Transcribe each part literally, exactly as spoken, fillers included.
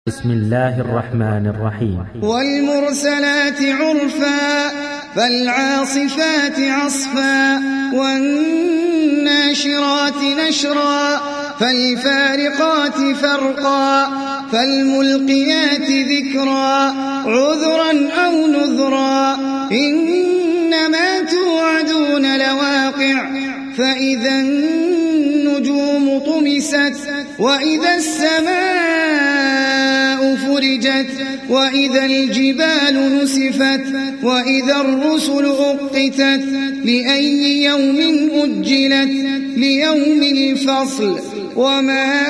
بسم الله الرحمن الرحيم. والمرسلات عرفا فالعاصفات عصفا والناشرات نشرا فالفارقات فرقا فالملقيات ذكرا عذرا أو نذرا إنما توعدون لواقع فإذا النجوم طمست وإذا السماء فرجت وإذا الجبال نسفت وإذا الرسل أقتت لأي يوم أجلت ليوم الفصل وما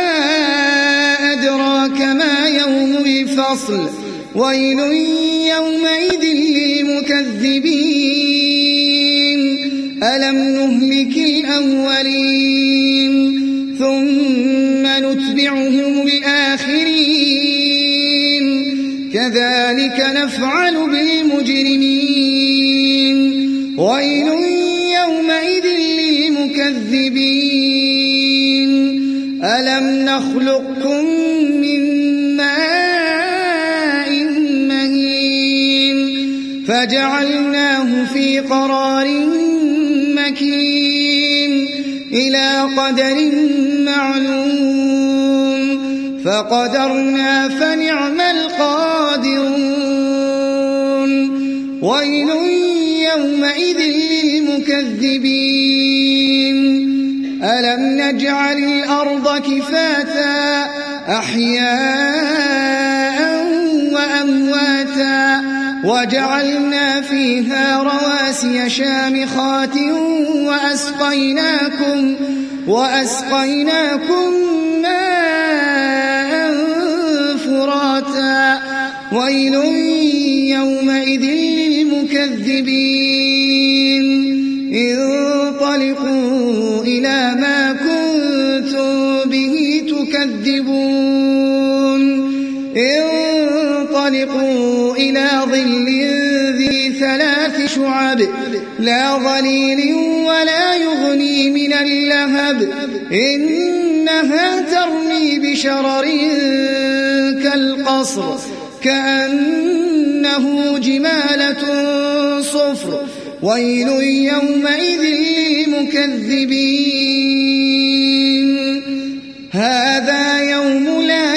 أدراك ما يوم الفصل ويل يومئذ للمكذبين ألم نهلك الأولين ثم نتبعهم الآخرين كذلك نفعل بالمجرمين ويل يومئذ للمكذبين ألم نخلقكم من ماء مهين فجعلناه في قرار مكين إلى قدر معلوم فقدرنا فنعم القادرون ويل يومئذ للمكذبين ألم نجعل الأرض كفاتا أحياء وأمواتا وجعلنا فيها رواسي شامخات وأسقيناكم وأسقيناكم ماء فراتا ويل يومئذ للمكذبين انطلقوا إلى ما كنتم به تكذبون انطلقوا إلى ظل ذي ثلاث شعب لا ظليل ولا يغني من اللهب إنها ترمي بشرر كالقصر كأنه جمالة صفر ويل يومئذ للمكذبين هذا يوم لا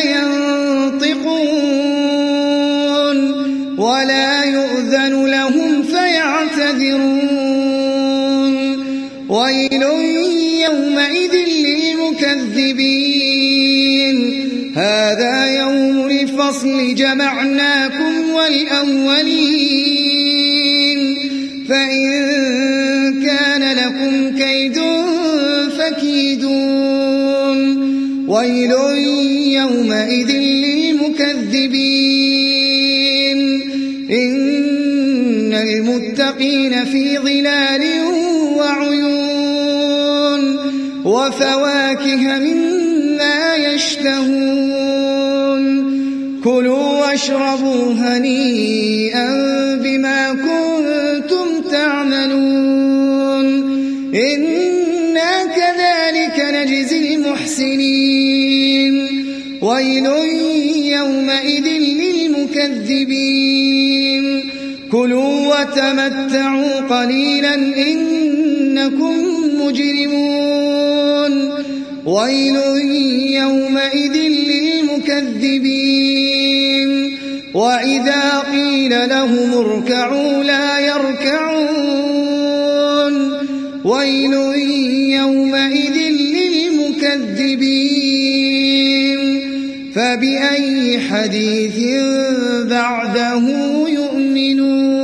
ينطقون ولا يؤذن لهم فيعتذرون ويل يومئذ للمكذبين هذا يوم الفصل جمعناكم والأولين فإن كان لكم كيد فكيدون ويل يومئذ للمكذبين إن المتقين في ظلال وعيون وفواكه مما يشتهون كلوا واشربوا هنيئا بما كنتم تعملون إنا كذلك نجزي المحسنين ويل يومئذ للمكذبين كلوا وتمتعوا قليلا إنكم مجرمون ويل يومئذ للمكذبين وإذا قيل لهم اركعوا لا يركعون ويل يومئذ للمكذبين فبأي حديث بعده يؤمنون.